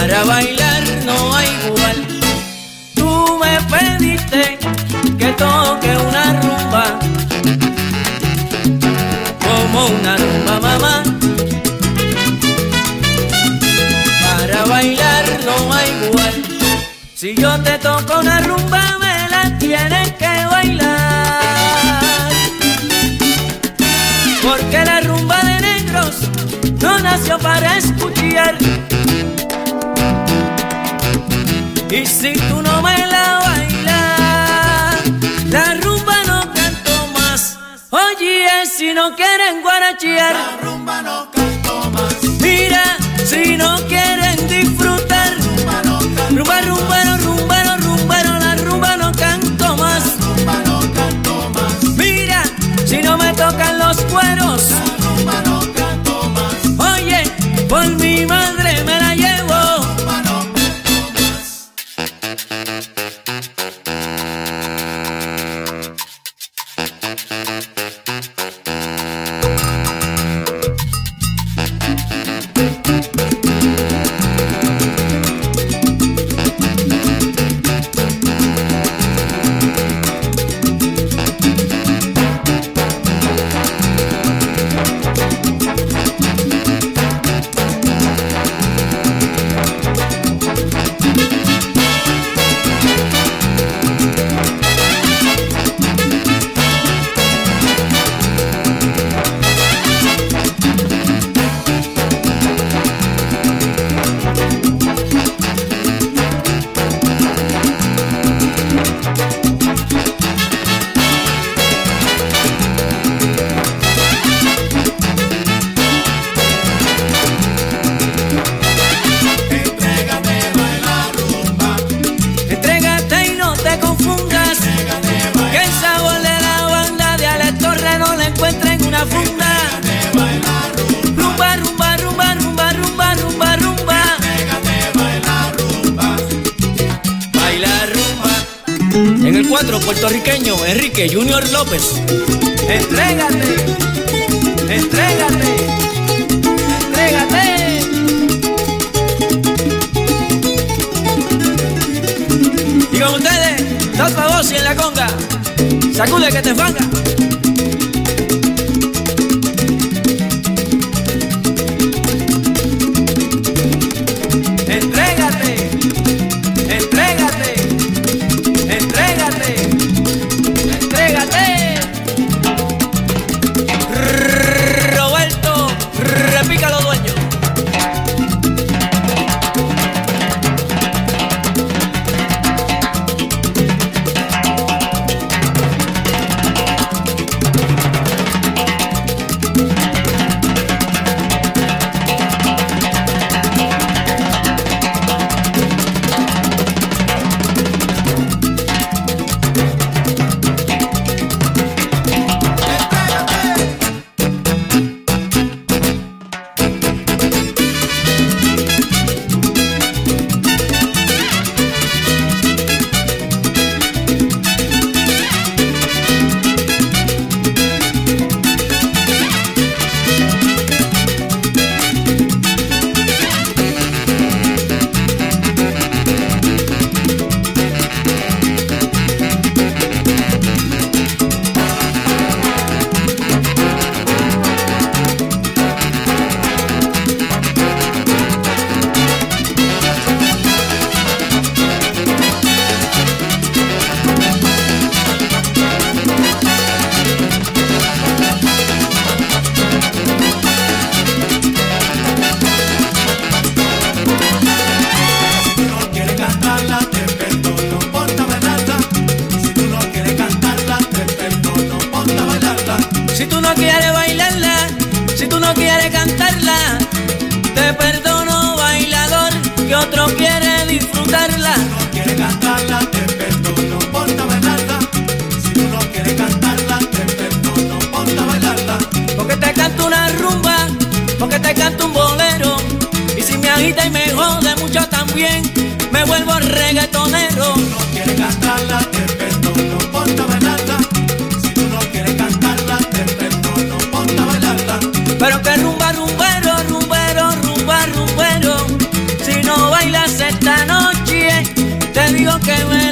Para bailar no hay igual. Tú me pediste que toque una rumba, como una rumba, mamá. Para bailar no hay igual. Si yo te toco una rumba, me la tienes que bailar. Porque la rumba de negros no nació para escuchar. Y si tú no me la bailas, la rumba no canto más. Oye, si no quieren guarachear, la rumba no canto más. Mira, si no quieren disfrutar, Rumba no canto rumba, rumbero, rumbero, rumbero, la rumba no canto más. Rumba no canto más. Mira, si no me tocan los cueros, La rumba no canto más. oye, por mi madre me la llevo. Rumba no canto más. Entrégate y no te confundas, que el sabor de la banda de Alex Torres no la encuentra en una funda. Rumba, rumba, rumba, rumba, rumba, rumba, rumba. Baila rumba. En el 4 puertorriqueño Enrique Junior López. Entrégate, entrégate, entrégate. Y con ustedes, Dos Pavos y en la conga. Sacude que te fanga. Entrégate, entrégate, entrégate, entrégate. Roberto, repica los dueños. Si tú no quieres bailarla, si tú no quieres cantarla, te perdono, bailador, que otro quiere disfrutarla. Si no quieres cantarla, te perdono, ponte a bailarla. Si tú no quieres cantarla, te perdono, ponte a bailarla. Porque te canto una rumba, porque te canto un bolero, y si me agita y me jode mucho también, me vuelvo reggaetonero. Si tú no quieres cantarla, te perdono, ponte a bailarla. Si tú no quieres cantarla, te perdono, ponte a bailarla. Pero que rumba, rumbero, rumbero, rumba, rumbero, si no baila que me